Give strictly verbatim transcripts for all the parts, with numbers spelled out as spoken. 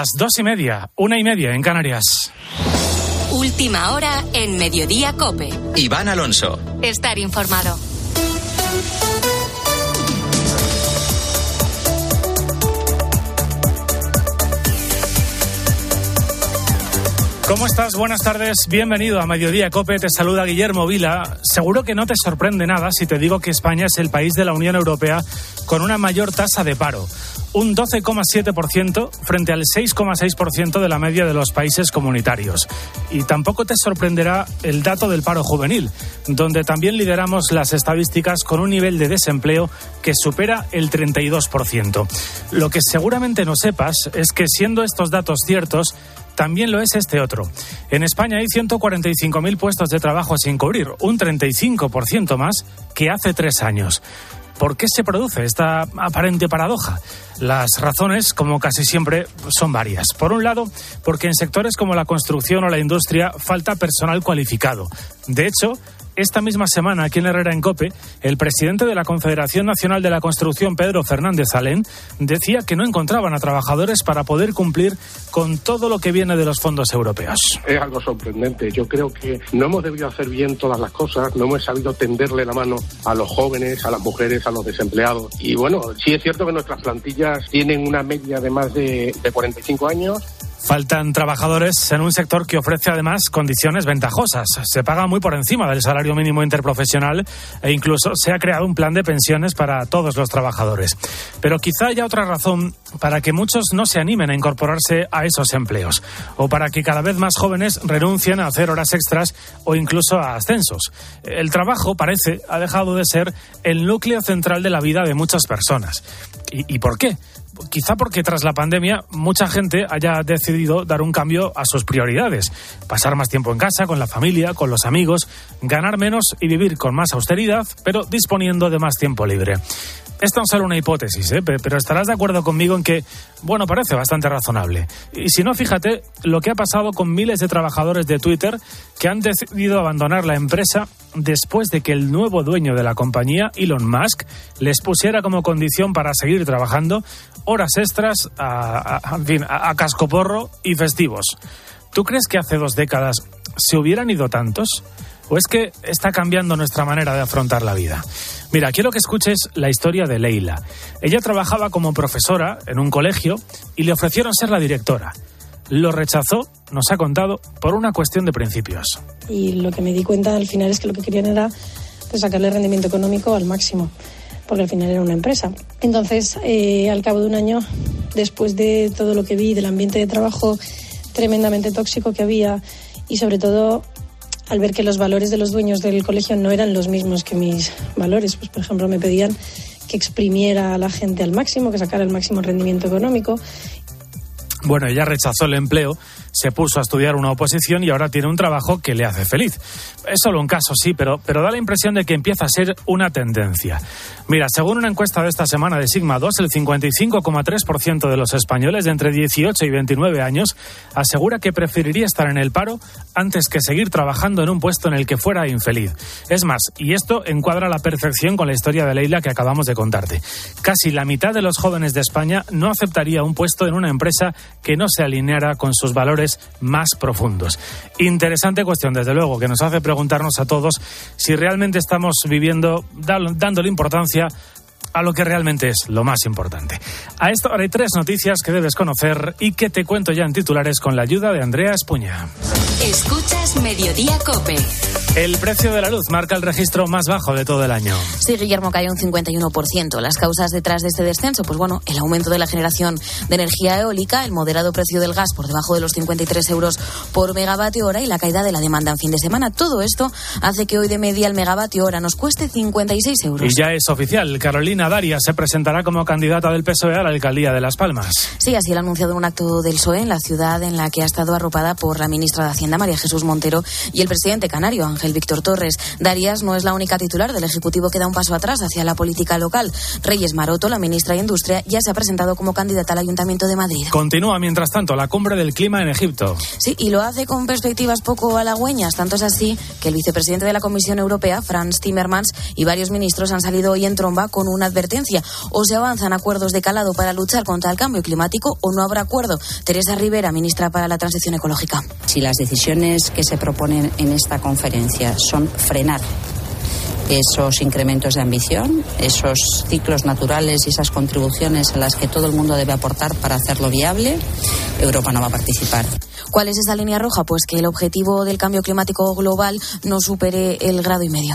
Las dos y media, una y media en Canarias. Última hora en Mediodía COPE. Iván Alonso. Estar informado. ¿Cómo estás? Buenas tardes, bienvenido a Mediodía COPE, te saluda Guillermo Vila. Seguro que no te sorprende nada si te digo que España es el país de la Unión Europea con una mayor tasa de paro, un doce coma siete por ciento frente al seis coma seis por ciento de la media de los países comunitarios. Y tampoco te sorprenderá el dato del paro juvenil, donde también lideramos las estadísticas con un nivel de desempleo que supera el treinta y dos por ciento. Lo que seguramente no sepas es que, siendo estos datos ciertos, también lo es este otro. En España hay ciento cuarenta y cinco mil puestos de trabajo sin cubrir, un treinta y cinco por ciento más que hace tres años. ¿Por qué se produce esta aparente paradoja? Las razones, como casi siempre, son varias. Por un lado, porque en sectores como la construcción o la industria falta personal cualificado. De hecho, esta misma semana, aquí en Herrera en COPE, el presidente de la Confederación Nacional de la Construcción, Pedro Fernández Alén, decía que no encontraban a trabajadores para poder cumplir con todo lo que viene de los fondos europeos. Es algo sorprendente. Yo creo que no hemos debido hacer bien todas las cosas, no hemos sabido tenderle la mano a los jóvenes, a las mujeres, a los desempleados. Y bueno, sí es cierto que nuestras plantillas tienen una media de más de, de cuarenta y cinco años. Faltan trabajadores en un sector que ofrece además condiciones ventajosas. Se paga muy por encima del salario mínimo interprofesional e incluso se ha creado un plan de pensiones para todos los trabajadores. Pero quizá haya otra razón para que muchos no se animen a incorporarse a esos empleos, o para que cada vez más jóvenes renuncien a hacer horas extras o incluso a ascensos. El trabajo, parece, ha dejado de ser el núcleo central de la vida de muchas personas. ¿Y, y por qué? Quizá porque tras la pandemia mucha gente haya decidido dar un cambio a sus prioridades. Pasar más tiempo en casa, con la familia, con los amigos, ganar menos y vivir con más austeridad, pero disponiendo de más tiempo libre. Es tan solo una hipótesis, ¿eh? Pero estarás de acuerdo conmigo en que, bueno, parece bastante razonable. Y si no, fíjate lo que ha pasado con miles de trabajadores de Twitter que han decidido abandonar la empresa después de que el nuevo dueño de la compañía, Elon Musk, les pusiera como condición para seguir trabajando horas extras a, a, en fin, a, a cascoporro y festivos. ¿Tú crees que hace dos décadas se hubieran ido tantos? ¿O es que está cambiando nuestra manera de afrontar la vida? Mira, quiero que escuches la historia de Leila. Ella trabajaba como profesora en un colegio y le ofrecieron ser la directora. Lo rechazó, nos ha contado, por una cuestión de principios. Y lo que me di cuenta al final es que lo que querían era pues, sacarle rendimiento económico al máximo, porque al final era una empresa. Entonces, eh, al cabo de un año, después de todo lo que vi, del ambiente de trabajo tremendamente tóxico que había y sobre todo al ver que los valores de los dueños del colegio no eran los mismos que mis valores, pues por ejemplo me pedían que exprimiera a la gente al máximo, que sacara el máximo rendimiento económico. Bueno, ella rechazó el empleo, se puso a estudiar una oposición y ahora tiene un trabajo que le hace feliz. Es solo un caso, sí, pero, pero da la impresión de que empieza a ser una tendencia. Mira, según una encuesta de esta semana de Sigma dos, el cincuenta y cinco coma tres por ciento de los españoles de entre dieciocho y veintinueve años asegura que preferiría estar en el paro antes que seguir trabajando en un puesto en el que fuera infeliz. Es más, y esto encuadra a la perfección con la historia de Leila que acabamos de contarte. Casi la mitad de los jóvenes de España no aceptaría un puesto en una empresa que no se alineara con sus valores más profundos. Interesante cuestión, desde luego, que nos hace preguntarnos a todos si realmente estamos viviendo, dándole importancia a lo que realmente es lo más importante. A esta hora hay tres noticias que debes conocer y que te cuento ya en titulares con la ayuda de Andrea Espuña. Escuchas Mediodía COPE. El precio de la luz marca el registro más bajo de todo el año. Sí, Guillermo, cae un cincuenta y uno por ciento. Las causas detrás de este descenso, pues bueno, el aumento de la generación de energía eólica, el moderado precio del gas por debajo de los cincuenta y tres euros por megavatio hora y la caída de la demanda en fin de semana. Todo esto hace que hoy de media el megavatio hora nos cueste cincuenta y seis euros. Y ya es oficial, Carolina Darias se presentará como candidata del P S O E a la alcaldía de Las Palmas. Sí, así lo ha anunciado en un acto del P S O E en la ciudad en la que ha estado arropada por la ministra de Hacienda. Hacienda, María Jesús Montero, y el presidente canario, Ángel Víctor Torres. Darias no es la única titular del Ejecutivo que da un paso atrás hacia la política local. Reyes Maroto, la ministra de Industria, ya se ha presentado como candidata al Ayuntamiento de Madrid. Continúa, mientras tanto, la cumbre del clima en Egipto. Sí, y lo hace con perspectivas poco halagüeñas. Tanto es así que el vicepresidente de la Comisión Europea, Frans Timmermans, y varios ministros han salido hoy en tromba con una advertencia. O se avanzan acuerdos de calado para luchar contra el cambio climático o no habrá acuerdo. Teresa Rivera, ministra para la Transición Ecológica. Si las decisiones que se proponen en esta conferencia son frenar esos incrementos de ambición, esos ciclos naturales y esas contribuciones a las que todo el mundo debe aportar para hacerlo viable, Europa no va a participar. ¿Cuál es esa línea roja? Pues que el objetivo del cambio climático global no supere el grado y medio.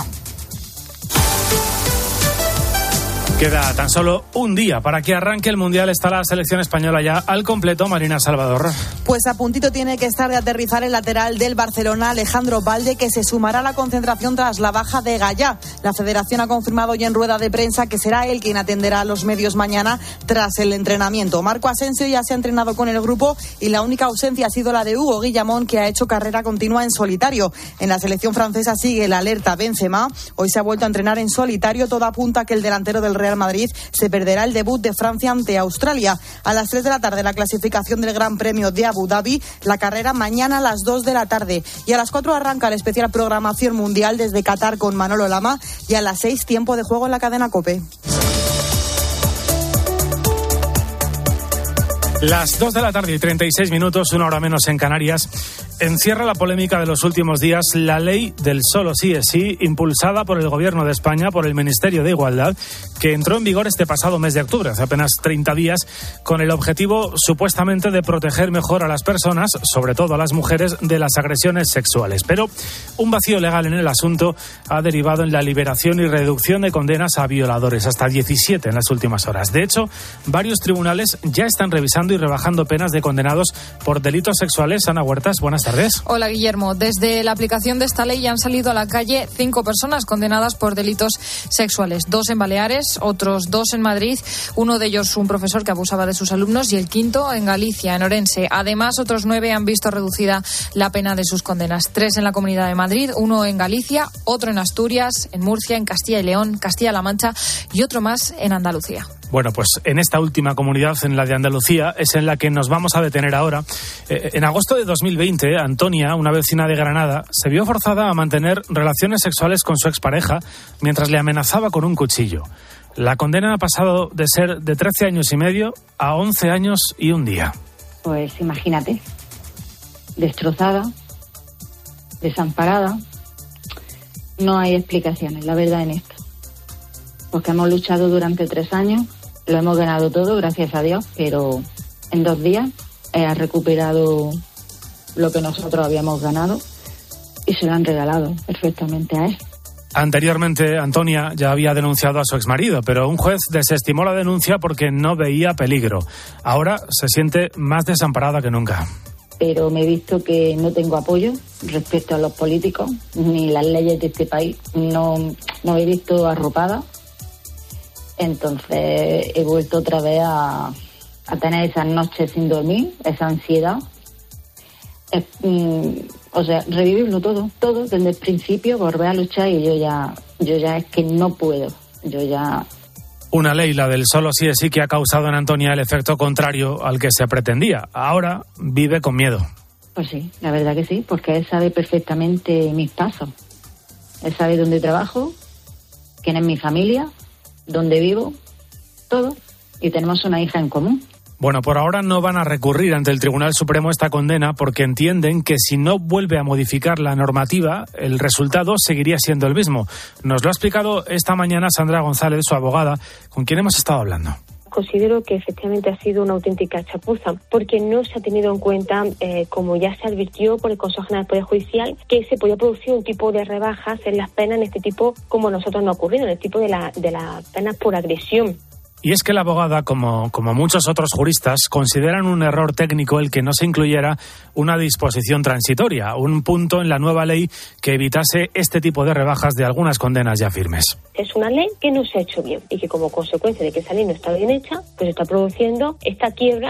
Queda tan solo un día para que arranque el Mundial. Está la selección española ya al completo. Marina Salvador. Pues a puntito tiene que estar de aterrizar el lateral del Barcelona, Alejandro Balde, que se sumará a la concentración tras la baja de Gallá. La Federación ha confirmado ya en rueda de prensa que será él quien atenderá a los medios mañana tras el entrenamiento. Marco Asensio ya se ha entrenado con el grupo y la única ausencia ha sido la de Hugo Guillamón, que ha hecho carrera continua en solitario. En la selección francesa sigue la alerta Benzema. Hoy se ha vuelto a entrenar en solitario. Todo apunta a que el delantero del Real Madrid se perderá el debut de Francia ante Australia. A las tres de la tarde la clasificación del Gran Premio de Abu Dhabi, la carrera mañana a las dos de la tarde. Y a las cuatro arranca el especial programación mundial desde Qatar con Manolo Lama y a las seis tiempo de juego en la cadena COPE. Las dos de la tarde y treinta y seis minutos, una hora menos en Canarias. Encierra la polémica de los últimos días la ley del solo sí es sí, impulsada por el Gobierno de España, por el Ministerio de Igualdad, que entró en vigor este pasado mes de octubre, hace apenas treinta días, con el objetivo supuestamente de proteger mejor a las personas, sobre todo a las mujeres, de las agresiones sexuales. Pero un vacío legal en el asunto ha derivado en la liberación y reducción de condenas a violadores, hasta diecisiete en las últimas horas. De hecho, varios tribunales ya están revisando y rebajando penas de condenados por delitos sexuales. Ana Huertas, buenas tardes. Hola, Guillermo. Desde la aplicación de esta ley ya han salido a la calle cinco personas condenadas por delitos sexuales. Dos en Baleares, otros dos en Madrid, uno de ellos un profesor que abusaba de sus alumnos y el quinto en Galicia, en Orense. Además, otros nueve han visto reducida la pena de sus condenas. Tres en la Comunidad de Madrid, uno en Galicia, otro en Asturias, en Murcia, en Castilla y León, Castilla-La Mancha y otro más en Andalucía. Bueno, pues en esta última comunidad, en la de Andalucía, es en la que nos vamos a detener ahora. Eh, en agosto de dos mil veinte, Antonia, una vecina de Granada, se vio forzada a mantener relaciones sexuales con su expareja mientras le amenazaba con un cuchillo. La condena ha pasado de ser de trece años y medio a once años y un día. Pues imagínate, destrozada, desamparada, no hay explicaciones, la verdad, en esto. Porque hemos luchado durante tres años, lo hemos ganado todo, gracias a Dios, pero en dos días ha recuperado lo que nosotros habíamos ganado y se lo han regalado perfectamente a él. Anteriormente, Antonia ya había denunciado a su exmarido, pero un juez desestimó la denuncia porque no veía peligro. Ahora se siente más desamparada que nunca. Pero me he visto que no tengo apoyo respecto a los políticos ni las leyes de este país. No, no me he visto arropada. Entonces he vuelto otra vez a, a tener esas noches sin dormir, esa ansiedad. Es, mm, o sea, revivirlo todo, todo desde el principio, volver a luchar y yo ya, yo ya es que no puedo, yo ya... Una ley, la del solo sí es sí, que ha causado en Antonia el efecto contrario al que se pretendía. Ahora vive con miedo. Pues sí, la verdad que sí, porque él sabe perfectamente mis pasos. Él sabe dónde trabajo, quién es mi familia, dónde vivo, todo. Y tenemos una hija en común. Bueno, por ahora no van a recurrir ante el Tribunal Supremo esta condena porque entienden que si no vuelve a modificar la normativa, el resultado seguiría siendo el mismo. Nos lo ha explicado esta mañana Sandra González, su abogada, con quien hemos estado hablando. Considero que efectivamente ha sido una auténtica chapuza, porque no se ha tenido en cuenta, eh, como ya se advirtió por el Consejo General del Poder Judicial, que se podía producir un tipo de rebajas en las penas en este tipo, como a nosotros nos ha ocurrido, en el tipo de, la, de las penas por agresión. Y es que la abogada, como, como muchos otros juristas, consideran un error técnico el que no se incluyera una disposición transitoria, un punto en la nueva ley que evitase este tipo de rebajas de algunas condenas ya firmes. Es una ley que no se ha hecho bien y que como consecuencia de que esa ley no está bien hecha, pues está produciendo esta quiebra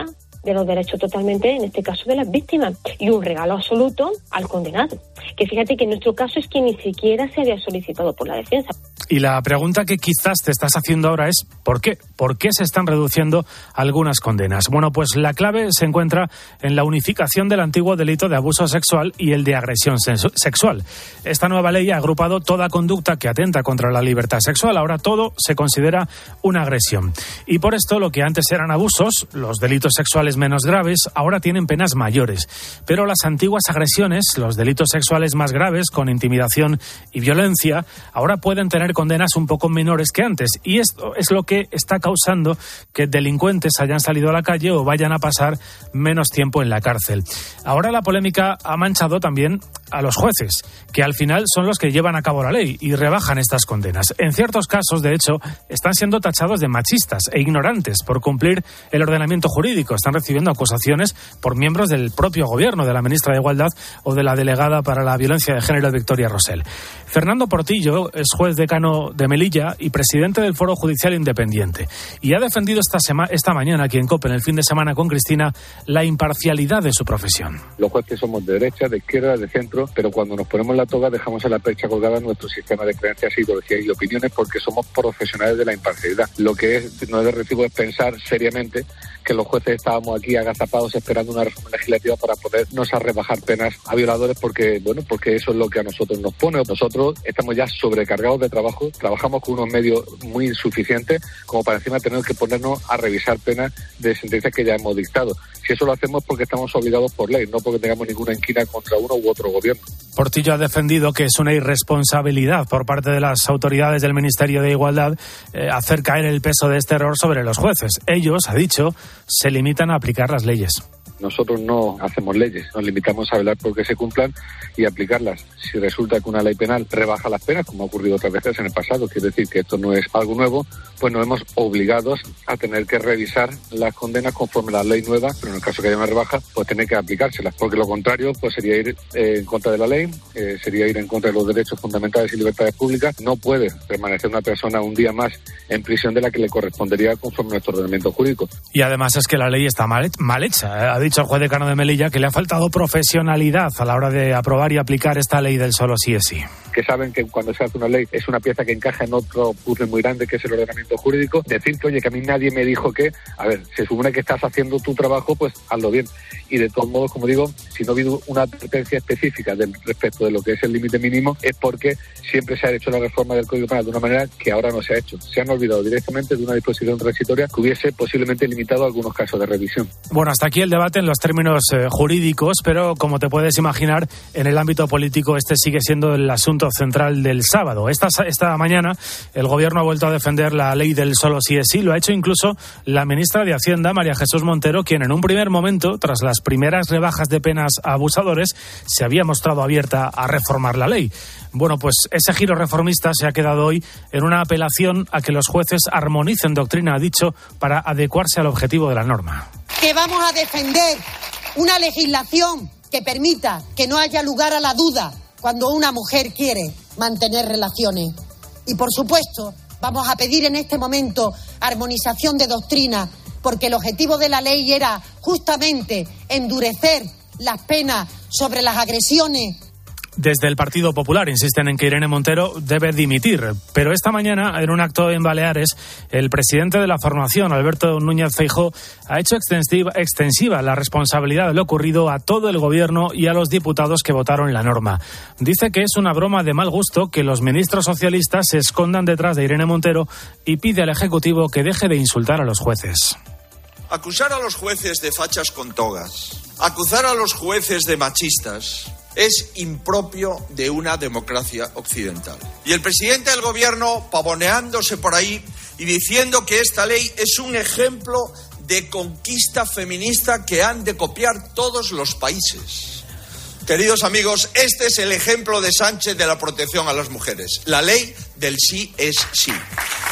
de los derechos totalmente, en este caso, de las víctimas, y un regalo absoluto al condenado. Que fíjate que en nuestro caso es que ni siquiera se había solicitado por la defensa. Y la pregunta que quizás te estás haciendo ahora es ¿por qué? ¿Por qué se están reduciendo algunas condenas? Bueno, pues la clave se encuentra en la unificación del antiguo delito de abuso sexual y el de agresión sexual. Esta nueva ley ha agrupado toda conducta que atenta contra la libertad sexual. Ahora todo se considera una agresión. Y por esto lo que antes eran abusos, los delitos sexuales menos graves, ahora tienen penas mayores. Pero las antiguas agresiones, los delitos sexuales más graves, con intimidación y violencia, ahora pueden tener condenas un poco menores que antes, y esto es lo que está causando que delincuentes hayan salido a la calle o vayan a pasar menos tiempo en la cárcel. Ahora la polémica ha manchado también a los jueces, que al final son los que llevan a cabo la ley y rebajan estas condenas. En ciertos casos, de hecho, están siendo tachados de machistas e ignorantes por cumplir el ordenamiento jurídico. Están recibiendo acusaciones por miembros del propio gobierno, de la ministra de Igualdad o de la delegada para la violencia de género, Victoria Rosell. Fernando Portillo es juez decano de Melilla y presidente del Foro Judicial Independiente, y ha defendido esta, sema- esta mañana aquí en COPE, en el fin de semana con Cristina, la imparcialidad de su profesión. Los jueces somos de derecha, de izquierda, de centro, pero cuando nos ponemos la toga dejamos en la percha colgada nuestro sistema de creencias, ideologías y opiniones, porque somos profesionales de la imparcialidad. Lo que es, no es de recibo es pensar seriamente que los jueces estábamos aquí agazapados esperando una reforma legislativa para podernos a rebajar penas a violadores, porque bueno, porque eso es lo que a nosotros nos pone. Nosotros estamos ya sobrecargados de trabajo, trabajamos con unos medios muy insuficientes como para encima tener que ponernos a revisar penas de sentencias que ya hemos dictado. Si eso lo hacemos es porque estamos obligados por ley, no porque tengamos ninguna inquina contra uno u otro gobierno. Portillo ha defendido que es una irresponsabilidad por parte de las autoridades del Ministerio de Igualdad eh, hacer caer el peso de este error sobre los jueces. Ellos, ha dicho, se limitan a aplicar las leyes. Nosotros no hacemos leyes, nos limitamos a velar por que se cumplan y aplicarlas. Si resulta que una ley penal rebaja las penas, como ha ocurrido otras veces en el pasado, quiere decir que esto no es algo nuevo, pues nos vemos obligados a tener que revisar las condenas conforme a la ley nueva, pero en el caso que haya una rebaja, pues tener que aplicárselas, porque lo contrario pues sería ir eh, en contra de la ley, eh, sería ir en contra de los derechos fundamentales y libertades públicas. No puede permanecer una persona un día más en prisión de la que le correspondería conforme a nuestro ordenamiento jurídico. Y además es que la ley está mal, mal hecha. Ha dicho el juez decano de Melilla que le ha faltado profesionalidad a la hora de aprobar y aplicar esta ley del solo sí es sí. Que saben que cuando se hace una ley es una pieza que encaja en otro puzzle muy grande que es el ordenamiento jurídico. Decir que, oye, que a mí nadie me dijo que, a ver, se supone que estás haciendo tu trabajo, pues hazlo bien. Y de todos modos, como digo, si no ha habido una advertencia específica del, respecto de lo que es el límite mínimo, es porque siempre se ha hecho la reforma del Código Penal de una manera que ahora no se ha hecho. Se han olvidado directamente de una disposición transitoria que hubiese posiblemente limitado algunos casos de revisión. Bueno, hasta aquí el debate en los términos eh, jurídicos, pero como te puedes imaginar, en el ámbito político este sigue siendo el asunto central del sábado. Esta, esta mañana el Gobierno ha vuelto a defender la ley del solo sí es sí. Lo ha hecho incluso la ministra de Hacienda, María Jesús Montero, quien en un primer momento, tras las primeras rebajas de penas a abusadores, se había mostrado abierta a reformar la ley. Bueno, pues ese giro reformista se ha quedado hoy en una apelación a que los jueces armonicen doctrina, ha dicho, para adecuarse al objetivo de la norma. Que vamos a defender una legislación que permita que no haya lugar a la duda cuando una mujer quiere mantener relaciones. Y, por supuesto, vamos a pedir en este momento armonización de doctrina, porque el objetivo de la ley era justamente endurecer las penas sobre las agresiones. Desde el Partido Popular insisten en que Irene Montero debe dimitir, pero esta mañana, en un acto en Baleares, el presidente de la formación, Alberto Núñez Feijóo, ha hecho extensiva, extensiva la responsabilidad de lo ocurrido a todo el gobierno y a los diputados que votaron la norma. Dice que es una broma de mal gusto que los ministros socialistas se escondan detrás de Irene Montero y pide al Ejecutivo que deje de insultar a los jueces. Acusar a los jueces de fachas con togas, acusar a los jueces de machistas, es impropio de una democracia occidental. Y el presidente del gobierno pavoneándose por ahí y diciendo que esta ley es un ejemplo de conquista feminista que han de copiar todos los países. Queridos amigos, este es el ejemplo de Sánchez de la protección a las mujeres. La ley del sí es sí.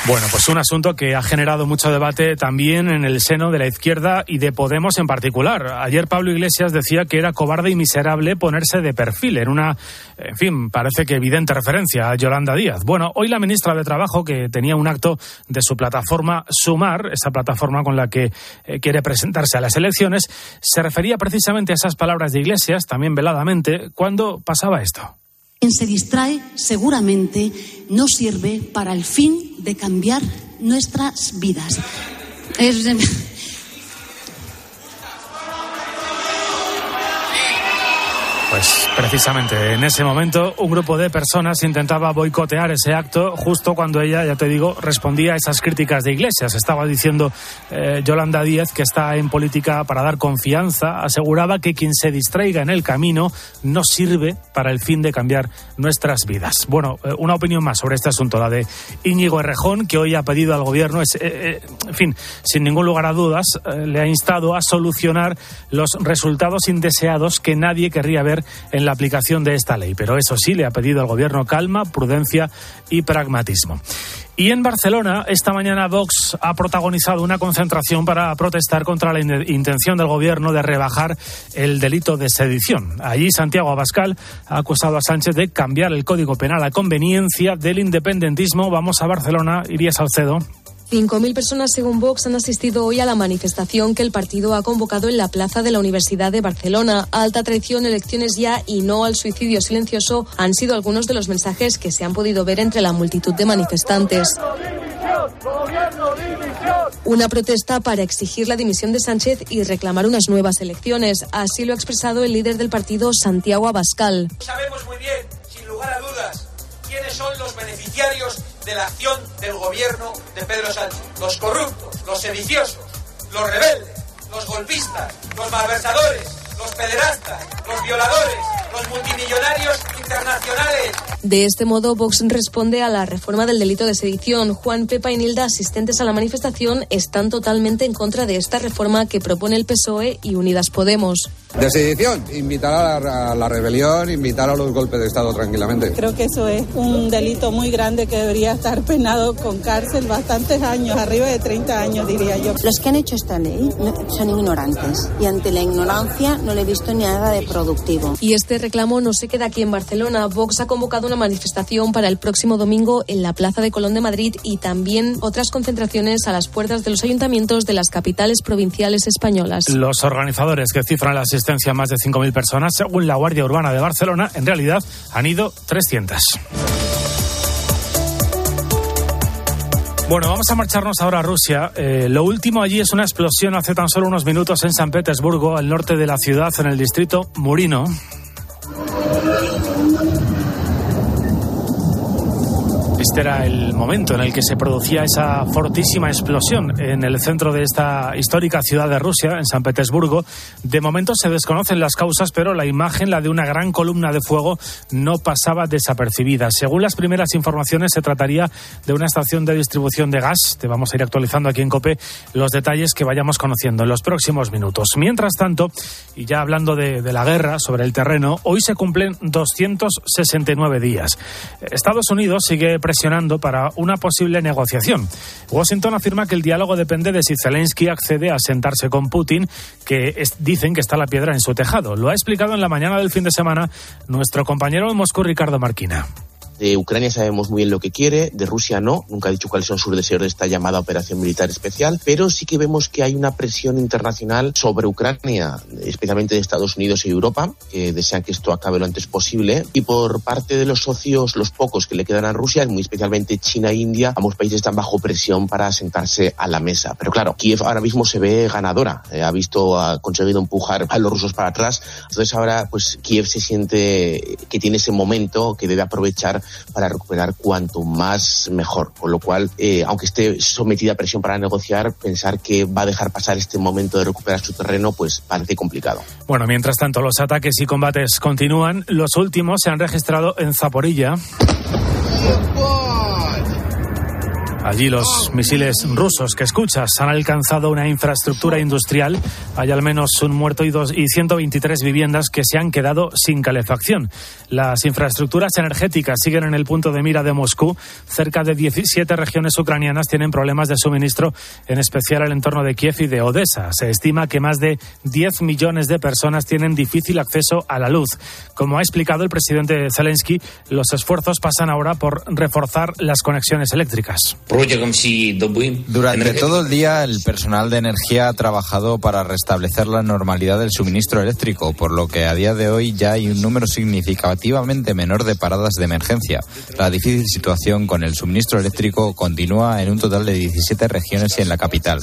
Bueno, pues un asunto que ha generado mucho debate también en el seno de la izquierda y de Podemos en particular. Ayer Pablo Iglesias decía que era cobarde y miserable ponerse de perfil en una, en fin, parece que evidente referencia a Yolanda Díaz. Bueno, hoy la ministra de Trabajo, que tenía un acto de su plataforma Sumar, esa plataforma con la que eh, quiere presentarse a las elecciones, se refería precisamente a esas palabras de Iglesias, también veladamente, cuando pasaba esto. Quien se distrae seguramente no sirve para el fin de cambiar nuestras vidas. Es... Pues precisamente en ese momento un grupo de personas intentaba boicotear ese acto justo cuando ella, ya te digo, respondía a esas críticas de Iglesias. Estaba diciendo eh, Yolanda Díaz que está en política para dar confianza. Aseguraba que quien se distraiga en el camino no sirve para el fin de cambiar nuestras vidas. Bueno, eh, una opinión más sobre este asunto, la de Íñigo Errejón, que hoy ha pedido al gobierno, es, eh, eh, en fin, sin ningún lugar a dudas, eh, le ha instado a solucionar los resultados indeseados que nadie querría ver en la aplicación de esta ley. Pero eso sí, le ha pedido al gobierno calma, prudencia y pragmatismo. Y en Barcelona, esta mañana Vox ha protagonizado una concentración para protestar contra la in- intención del gobierno de rebajar el delito de sedición. Allí Santiago Abascal ha acusado a Sánchez de cambiar el Código Penal a conveniencia del independentismo. Vamos a Barcelona, Iria Salcedo. cinco mil personas, según Vox, han asistido hoy a la manifestación que el partido ha convocado en la plaza de la Universidad de Barcelona. Alta traición, elecciones ya y no al suicidio silencioso han sido algunos de los mensajes que se han podido ver entre la multitud de manifestantes. Una protesta para exigir la dimisión de Sánchez y reclamar unas nuevas elecciones. Así lo ha expresado el líder del partido, Santiago Abascal. Sabemos muy bien, sin lugar a dudas, quiénes son los beneficiarios de la acción del gobierno de Pedro Sánchez. Los corruptos, los sediciosos, los rebeldes, los golpistas, los malversadores, los pederastas, los violadores, los multimillonarios internacionales. De este modo, Vox responde a la reforma del delito de sedición. Juan, Pepa y Nilda, asistentes a la manifestación, están totalmente en contra de esta reforma que propone el P S O E y Unidas Podemos. De sedición, invitar a la, a la rebelión, invitar a los golpes de Estado tranquilamente. Creo que eso es un delito muy grande que debería estar penado con cárcel bastantes años, arriba de treinta años diría yo. Los que han hecho esta ley son ignorantes y ante la ignorancia no le he visto nada de productivo. Y este reclamo no se queda aquí en Barcelona. Vox ha convocado una manifestación para el próximo domingo en la Plaza de Colón de Madrid y también otras concentraciones a las puertas de los ayuntamientos de las capitales provinciales españolas. Los organizadores, que cifran la asistencia a más de cinco mil personas, según la Guardia Urbana de Barcelona, en realidad han ido trescientas. Bueno, vamos a marcharnos ahora a Rusia. Eh, lo último allí es una explosión hace tan solo unos minutos en San Petersburgo, al norte de la ciudad, en el distrito Murino. Este era el momento en el que se producía esa fortísima explosión en el centro de esta histórica ciudad de Rusia, en San Petersburgo. De momento se desconocen las causas, pero la imagen, la de una gran columna de fuego, no pasaba desapercibida. Según las primeras informaciones, se trataría de una estación de distribución de gas. Te vamos a ir actualizando aquí en COPE los detalles que vayamos conociendo en los próximos minutos. Mientras tanto, y ya hablando de, de la guerra sobre el terreno, hoy se cumplen doscientos sesenta y nueve días. Estados Unidos sigue presionando para una posible negociación. Washington afirma que el diálogo depende de si Zelensky accede a sentarse con Putin, que es, dicen que está la piedra en su tejado. Lo ha explicado en la mañana del fin de semana nuestro compañero en Moscú, Ricardo Marquina. De Ucrania sabemos muy bien lo que quiere, de Rusia no, nunca ha dicho cuáles son sus deseos de esta llamada operación militar especial, pero sí que vemos que hay una presión internacional sobre Ucrania, especialmente de Estados Unidos y Europa, que desean que esto acabe lo antes posible, y por parte de los socios, los pocos que le quedan a Rusia, muy especialmente China e India, ambos países están bajo presión para sentarse a la mesa. Pero claro, Kiev ahora mismo se ve ganadora, eh, ha visto, ha conseguido empujar a los rusos para atrás, entonces ahora pues Kiev se siente que tiene ese momento que debe aprovechar para recuperar cuanto más mejor, con lo cual, eh, aunque esté sometida a presión para negociar, pensar que va a dejar pasar este momento de recuperar su terreno, pues parece complicado. Bueno, mientras tanto, los ataques y combates continúan. Los últimos se han registrado en Zaporilla. Allí los misiles rusos que escuchas han alcanzado una infraestructura industrial. Hay al menos un muerto y, dos, y ciento veintitrés viviendas que se han quedado sin calefacción. Las infraestructuras energéticas siguen en el punto de mira de Moscú. Cerca de diecisiete regiones ucranianas tienen problemas de suministro, en especial el entorno de Kiev y de Odessa. Se estima que más de diez millones de personas tienen difícil acceso a la luz. Como ha explicado el presidente Zelensky, los esfuerzos pasan ahora por reforzar las conexiones eléctricas. Durante todo el día, el personal de energía ha trabajado para restablecer la normalidad del suministro eléctrico, por lo que a día de hoy ya hay un número significativamente menor de paradas de emergencia. La difícil situación con el suministro eléctrico continúa en un total de diecisiete regiones y en la capital.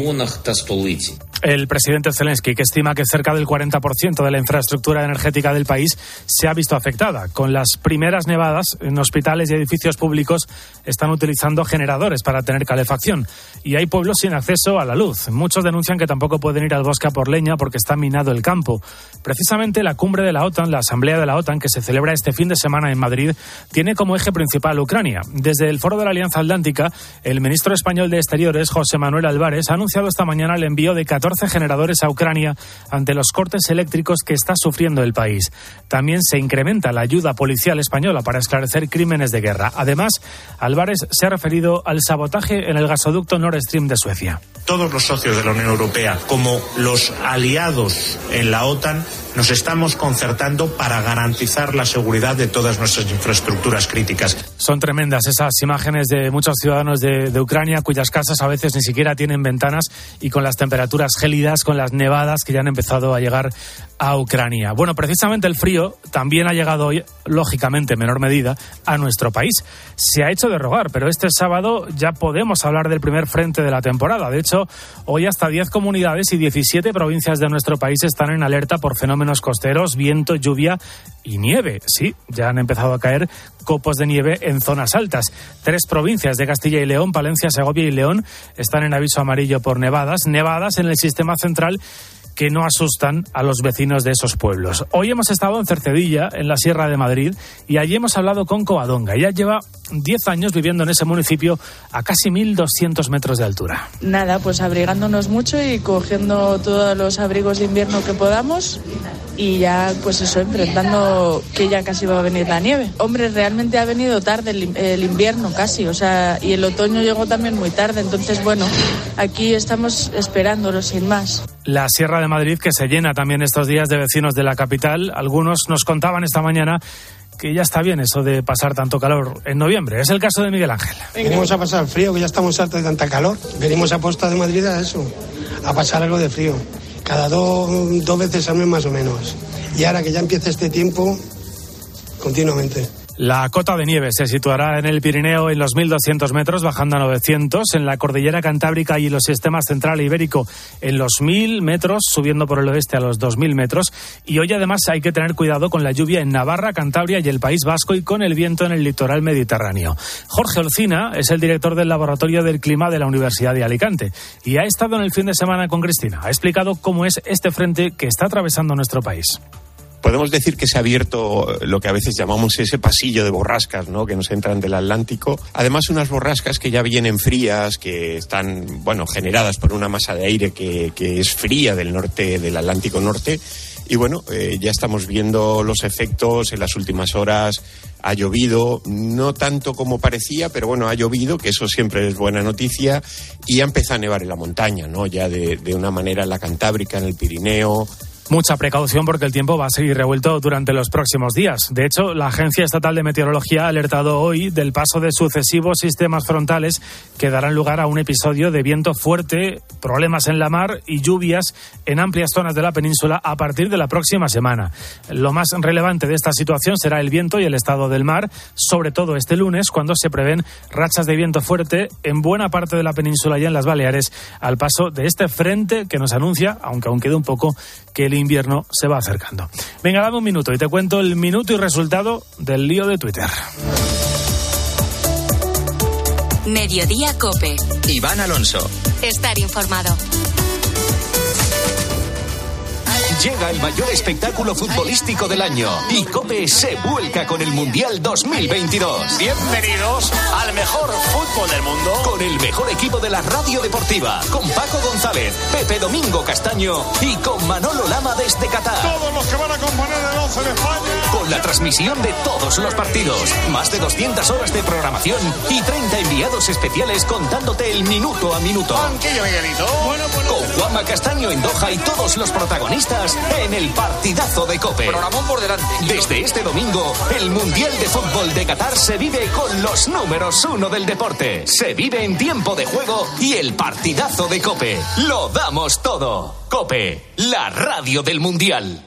El presidente Zelensky, que estima que cerca del cuarenta por ciento de la infraestructura energética del país se ha visto afectada. Con las primeras nevadas, en hospitales y edificios públicos están utilizando generadores para tener calefacción. Y hay pueblos sin acceso a la luz. Muchos denuncian que tampoco pueden ir al bosque a por leña porque está minado el campo. Precisamente la cumbre de la OTAN, la Asamblea de la OTAN, que se celebra este fin de semana en Madrid, tiene como eje principal Ucrania. Desde el Foro de la Alianza Atlántica, el ministro español de Exteriores, José Manuel Álvarez, ha anunciado esta mañana el envío de catorce generadores a Ucrania ante los cortes eléctricos que está sufriendo el país. También se incrementa la ayuda policial española para esclarecer crímenes de guerra. Además, Álvarez se ha referido al sabotaje en el gasoducto Nord Stream de Suecia. Todos los socios de la Unión Europea, como los aliados en la OTAN, nos estamos concertando para garantizar la seguridad de todas nuestras infraestructuras críticas. Son tremendas esas imágenes de muchos ciudadanos de, de Ucrania cuyas casas a veces ni siquiera tienen ventanas y con las temperaturas gélidas, con las nevadas que ya han empezado a llegar a Ucrania. Bueno, precisamente el frío también ha llegado hoy, lógicamente en menor medida, a nuestro país. Se ha hecho de rogar, pero este sábado ya podemos hablar del primer frente de la temporada. De hecho, hoy hasta diez comunidades y diecisiete provincias de nuestro país están en alerta por fenómenos costeros, viento, lluvia y nieve. Sí, ya han empezado a caer copos de nieve en zonas altas. Tres provincias de Castilla y León, Palencia, Segovia y León, están en aviso amarillo por nevadas. Nevadas en el sistema central que no asustan a los vecinos de esos pueblos. Hoy hemos estado en Cercedilla, en la Sierra de Madrid, y allí hemos hablado con Covadonga. Ella lleva diez años viviendo en ese municipio a casi mil doscientos metros de altura. Nada, pues abrigándonos mucho y cogiendo todos los abrigos de invierno que podamos y ya, pues eso, enfrentando que ya casi va a venir la nieve. Hombre, realmente ha venido tarde el, el invierno casi, o sea, y el otoño llegó también muy tarde, entonces, bueno, aquí estamos esperándolo sin más. La Sierra de Madrid, que se llena también estos días de vecinos de la capital. Algunos nos contaban esta mañana que ya está bien eso de pasar tanto calor en noviembre. Es el caso de Miguel Ángel. Venimos a pasar frío, que ya estamos hartos de tanta calor. Venimos a Posta de Madrid a eso, a pasar algo de frío. Cada dos, dos veces al mes más o menos. Y ahora que ya empieza este tiempo, continuamente. La cota de nieve se situará en el Pirineo en los mil doscientos metros, bajando a novecientos, en la cordillera Cantábrica y en los sistemas central e ibérico en los mil metros, subiendo por el oeste a los dos mil metros. Y hoy además hay que tener cuidado con la lluvia en Navarra, Cantabria y el País Vasco y con el viento en el litoral mediterráneo. Jorge Olcina es el director del Laboratorio del Clima de la Universidad de Alicante y ha estado en el fin de semana con Cristina. Ha explicado cómo es este frente que está atravesando nuestro país. Podemos decir que se ha abierto lo que a veces llamamos ese pasillo de borrascas, ¿no?, que nos entran del Atlántico. Además, unas borrascas que ya vienen frías, que están, bueno, generadas por una masa de aire que, que es fría del norte, del Atlántico Norte. Y bueno, eh, ya estamos viendo los efectos en las últimas horas. Ha llovido, no tanto como parecía, pero bueno, ha llovido, que eso siempre es buena noticia. Y ha empezado a nevar en la montaña, ¿no?, ya de, de una manera en la Cantábrica, en el Pirineo. Mucha precaución porque el tiempo va a seguir revuelto durante los próximos días. De hecho, la Agencia Estatal de Meteorología ha alertado hoy del paso de sucesivos sistemas frontales que darán lugar a un episodio de viento fuerte, problemas en la mar y lluvias en amplias zonas de la península a partir de la próxima semana. Lo más relevante de esta situación será el viento y el estado del mar, sobre todo este lunes, cuando se prevén rachas de viento fuerte en buena parte de la península y en las Baleares, al paso de este frente que nos anuncia, aunque aún quede un poco, que el invierno se va acercando. Venga, dame un minuto y te cuento el minuto y resultado del lío de Twitter. Mediodía COPE. Iván Alonso. Estar informado. Llega el mayor espectáculo futbolístico del año y COPE se vuelca con el Mundial dos mil veintidós. Bienvenidos al mejor fútbol del mundo. Con el mejor equipo de la radio deportiva, con Paco González, Pepe Domingo Castaño y con Manolo Lama desde Qatar. Todos los que van a componer el once de España. Con la transmisión de todos los partidos, más de doscientas horas de programación y treinta enviados especiales contándote el minuto a minuto. Banquillo, Miguelito. Bueno, bueno. Con Juanma Castaño en Doha y todos los protagonistas en el partidazo de COPE. Programón por delante. Desde este domingo, el Mundial de Fútbol de Qatar se vive con los números uno del deporte. Se vive en tiempo de juego y el partidazo de COPE. Lo damos todo. COPE, la radio del Mundial.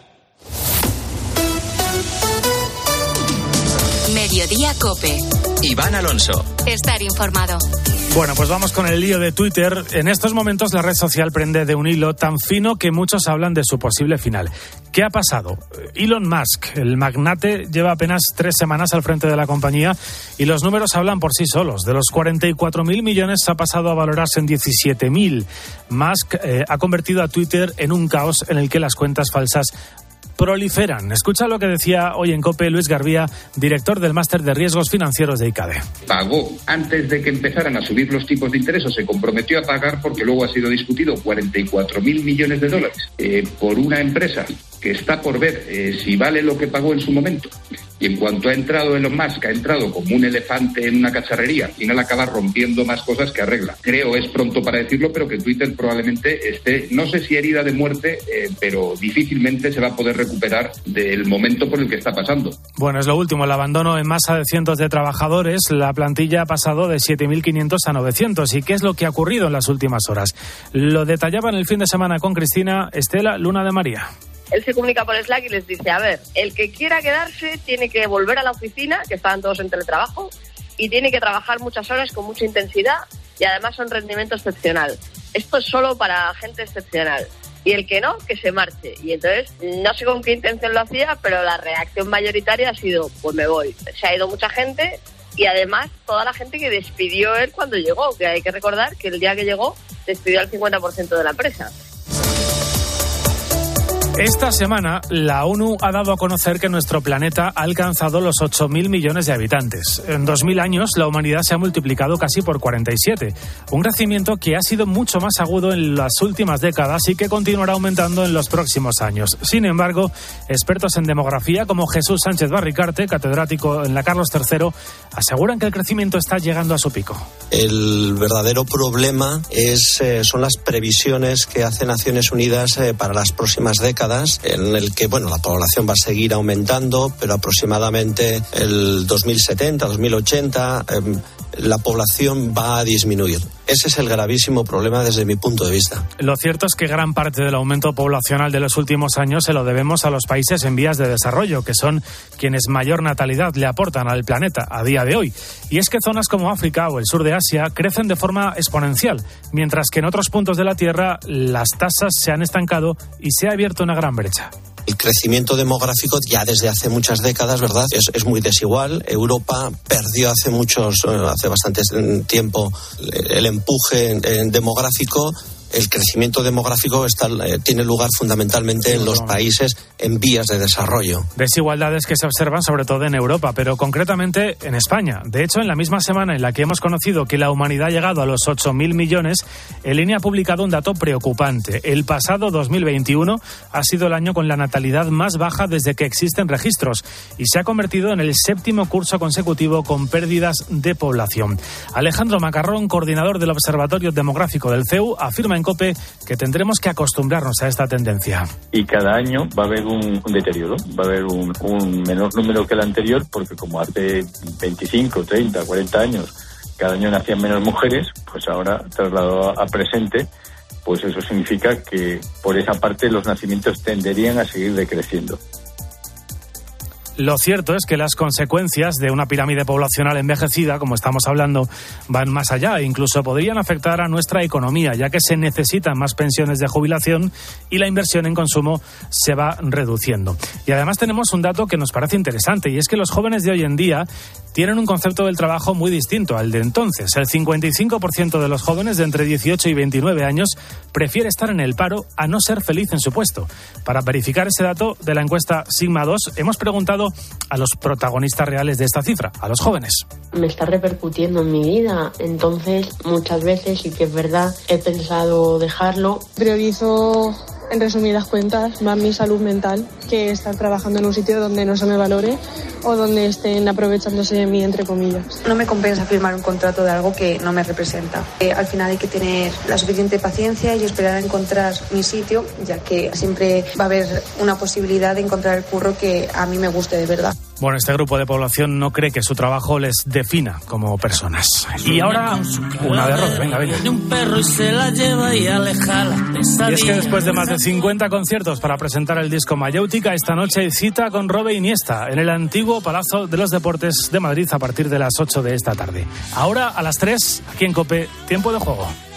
Mediodía COPE. Iván Alonso. Estar informado. Bueno, pues vamos con el lío de Twitter. En estos momentos la red social prende de un hilo tan fino que muchos hablan de su posible final. ¿Qué ha pasado? Elon Musk, el magnate, lleva apenas tres semanas al frente de la compañía y los números hablan por sí solos. De los cuarenta y cuatro mil millones ha pasado a valorarse en diecisiete mil. Musk eh, ha convertido a Twitter en un caos en el que las cuentas falsas proliferan. Escucha lo que decía hoy en COPE Luis Garbía, director del Máster de Riesgos Financieros de ICADE. Pagó antes de que empezaran a subir los tipos de interés, o se comprometió a pagar, porque luego ha sido discutido, cuarenta y cuatro mil millones de dólares eh, por una empresa que está por ver eh, si vale lo que pagó en su momento. Y en cuanto ha entrado Elon Musk, ha entrado como un elefante en una cacharrería, al final acaba rompiendo más cosas que arregla. Creo, es pronto para decirlo, pero que Twitter probablemente esté, no sé si herida de muerte, eh, pero difícilmente se va a poder recuperar del momento por el que está pasando. Bueno, es lo último, el abandono en masa de cientos de trabajadores. La plantilla ha pasado de siete mil quinientos a novecientos. ¿Y qué es lo que ha ocurrido en las últimas horas? Lo detallaba en el fin de semana con Cristina Estela Luna de María. Él se comunica por Slack y les dice, a ver, el que quiera quedarse tiene que volver a la oficina, que estaban todos en teletrabajo, y tiene que trabajar muchas horas con mucha intensidad y además son rendimiento excepcional. Esto es solo para gente excepcional. Y el que no, que se marche. Y entonces, no sé con qué intención lo hacía, pero la reacción mayoritaria ha sido, pues me voy. Se ha ido mucha gente y además toda la gente que despidió él cuando llegó, que hay que recordar que el día que llegó despidió al cincuenta por ciento de la empresa. Esta semana, la ONU ha dado a conocer que nuestro planeta ha alcanzado los ocho mil millones de habitantes. En dos mil años, la humanidad se ha multiplicado casi por cuarenta y siete. Un crecimiento que ha sido mucho más agudo en las últimas décadas y que continuará aumentando en los próximos años. Sin embargo, expertos en demografía como Jesús Sánchez Barricarte, catedrático en la Carlos tercero, aseguran que el crecimiento está llegando a su pico. El verdadero problema es, eh, son las previsiones que hace Naciones Unidas eh, para las próximas décadas, en el que, bueno, la población va a seguir aumentando, pero aproximadamente el dos mil setenta, dos mil ochenta, eh, la población va a disminuir. Ese es el gravísimo problema desde mi punto de vista. Lo cierto es que gran parte del aumento poblacional de los últimos años se lo debemos a los países en vías de desarrollo, que son quienes mayor natalidad le aportan al planeta a día de hoy. Y es que zonas como África o el sur de Asia crecen de forma exponencial, mientras que en otros puntos de la Tierra las tasas se han estancado y se ha abierto una gran brecha. El crecimiento demográfico ya desde hace muchas décadas, ¿verdad?, es, es muy desigual. Europa perdió hace muchos, hace bastante tiempo el empuje demográfico. El crecimiento demográfico está, eh, tiene lugar fundamentalmente en los países en vías de desarrollo. Desigualdades que se observan sobre todo en Europa, pero concretamente en España. De hecho, en la misma semana en la que hemos conocido que la humanidad ha llegado a los ocho mil millones, el I N E ha publicado un dato preocupante. El pasado dos mil veintiuno ha sido el año con la natalidad más baja desde que existen registros y se ha convertido en el séptimo curso consecutivo con pérdidas de población. Alejandro Macarrón, coordinador del Observatorio Demográfico del C E U, afirma en COPE que tendremos que acostumbrarnos a esta tendencia. Y cada año va a haber un, un deterioro, va a haber un, un menor número que el anterior, porque como hace veinticinco, treinta, cuarenta años cada año nacían menos mujeres, pues ahora trasladado a presente, pues eso significa que por esa parte los nacimientos tenderían a seguir decreciendo. Lo cierto es que las consecuencias de una pirámide poblacional envejecida, como estamos hablando, van más allá e incluso podrían afectar a nuestra economía, ya que se necesitan más pensiones de jubilación y la inversión en consumo se va reduciendo. Y además tenemos un dato que nos parece interesante, y es que los jóvenes de hoy en día tienen un concepto del trabajo muy distinto al de entonces. El cincuenta y cinco por ciento de los jóvenes de entre dieciocho y veintinueve años prefiere estar en el paro a no ser feliz en su puesto. Para verificar ese dato de la encuesta Sigma dos, hemos preguntado a los protagonistas reales de esta cifra, a los jóvenes. Me está repercutiendo en mi vida, entonces muchas veces sí que es verdad, he pensado dejarlo. Priorizo, en resumidas cuentas, más mi salud mental que estar trabajando en un sitio donde no se me valore o donde estén aprovechándose de mí, entre comillas. No me compensa firmar un contrato de algo que no me representa. Eh, al final hay que tener la suficiente paciencia y esperar a encontrar mi sitio, ya que siempre va a haber una posibilidad de encontrar el curro que a mí me guste de verdad. Bueno, este grupo de población no cree que su trabajo les defina como personas. Y ahora, una de rock. Venga, venga. Y es que después de más de cincuenta conciertos para presentar el disco Mayéutica, esta noche hay cita con Robe Iniesta en el antiguo Palacio de los Deportes de Madrid a partir de las ocho de esta tarde. Ahora, a las tres, aquí en COPE, tiempo de juego.